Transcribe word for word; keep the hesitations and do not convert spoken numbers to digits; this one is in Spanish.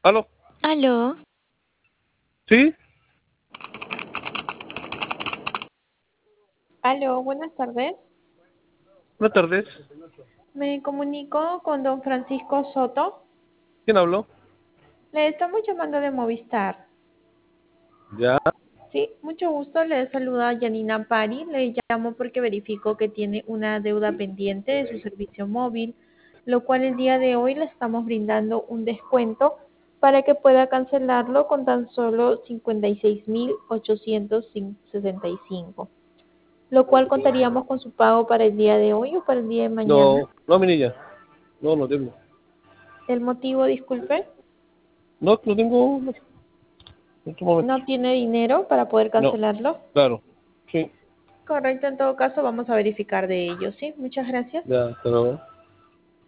¿Aló? Aló, ¿Sí? Aló, buenas tardes. Buenas tardes. Me comunico con don Francisco Soto. ¿Quién habló? Le estamos llamando de Movistar. Ya. Sí, mucho gusto. Le saluda Janina Pari. Le llamo porque verifico que tiene una deuda pendiente de su servicio móvil, lo cual el día de hoy le estamos brindando un descuento para que pueda cancelarlo con tan solo cincuenta y seis mil ochocientos sesenta y cinco, lo cual contaríamos con su pago para el día de hoy o para el día de mañana. No, no, mi niña. No, no tengo. El motivo, disculpe. No, no tengo no, en este momento. No tiene dinero para poder No, cancelarlo. claro. Sí, Correcto, en todo caso vamos a verificar de ello, ¿sí? Muchas gracias. ya, hasta luego.